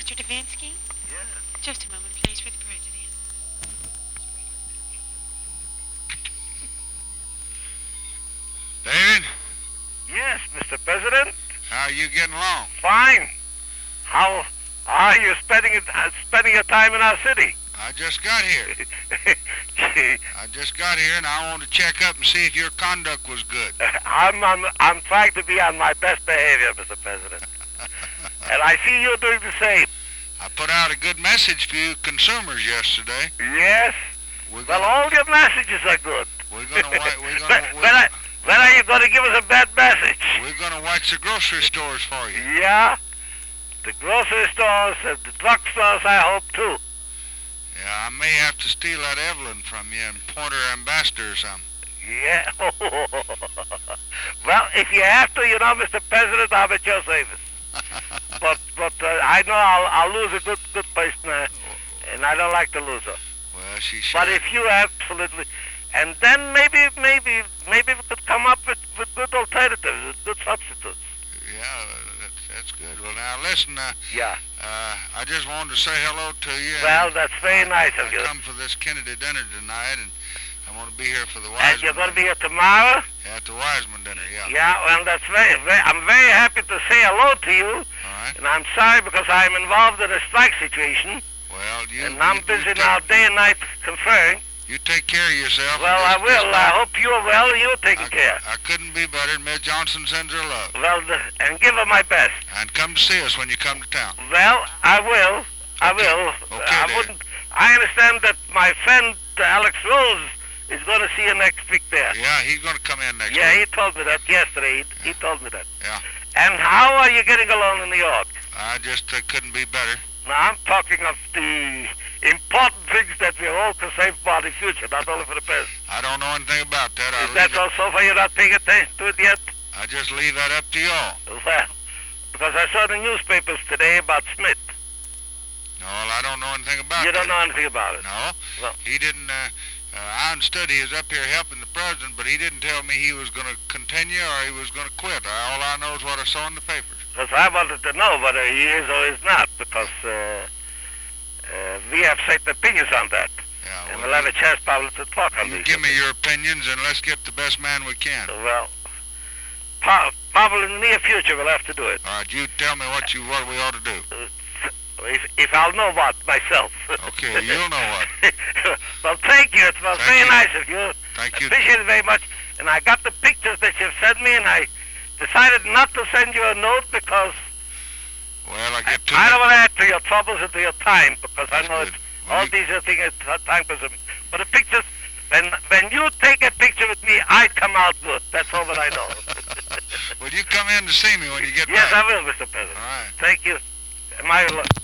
Mr. Davinsky? Yeah. Just a moment, please, for the president. David, Yes, Mr. President. how are you getting along? Fine. How are you spending your time in our city? I just got here. Gee, I just got here, and I wanted to check up and see if your conduct was good. I'm trying to be on my best behavior, Mr. President. And I see you're doing the same. I put out a good message for you consumers yesterday. Yes. We're Well, gonna, all your messages are good. we're gonna, When are you going to give us a bad message? we're gonna watch the grocery stores for you. Yeah. The grocery stores and the drugstores, I hope, too. Yeah, I may have to steal that Evelyn from you and point her ambassador or something. Yeah. Well, if you have to, Mr. President, I'm at your service. But I know I'll lose a good person, and I don't like to lose her. Well, she sure. But if you absolutely, and then maybe we could come up with good alternatives, with good substitutes. Yeah, that's good. Well, now listen. Yeah. I just wanted to say hello to you. Well, that's very nice of I you. come for this Kennedy dinner tonight, and I'm going to be here for the And Wiseman. you're going to be here tomorrow? At the Wiseman dinner, yeah. Yeah. Well, that's I'm very happy to say hello to you. All right. And I'm sorry because I'm involved in a strike situation, Well, and I'm busy now day and night conferring. You take care of yourself. Well, I will. I hope you're well and you're taking care. I couldn't be better. Miss Johnson sends her love. Well, and give her my best. And come to see us when you come to town. Well, I will. I will. Okay, I Dave. wouldn't. I understand that my friend Alex Rose is going to see you next week there. Yeah, he's going to come in next Yeah, week. he told me that yesterday. He told me that. Yeah. And how are you getting along in New York? I just couldn't be better. Now, I'm talking of the important things that we're all concerned for the future, not only for the present. I don't know anything about that. Is that also for you not paying attention to it yet? I just leave that up to y'all. Well, because I saw the newspapers today about Smith. No, well, I don't know anything about You that. don't know anything about it. No. Well- He didn't. I understood he was up here helping the president, but he didn't tell me he was going to continue or he was going to quit. All I know is what I saw in the papers. Because I wanted to know whether he is or is not, because we have certain opinions on that. Yeah. And we'll have a chance probably to talk on You these. give me your opinions and let's get the best man we can. Well, probably in the near future we'll have to do it. All right, you tell me what we ought to do. If I'll know what myself. Okay, you'll know what. Well, thank you. It was Thank very you. nice of you. Thank you. Appreciate it very much. And I got the pictures that you've sent me, and I decided not to send you a note because Well, I get too I don't much. want to add to your troubles and to your time, because I That's know good. it's, Well, all you- these are things are time consuming. But the pictures, when you take a picture with me, I come out good. That's all that I know. Will you come in to see me when you get Yes, back? I will, Mr. President. All right. Thank you. My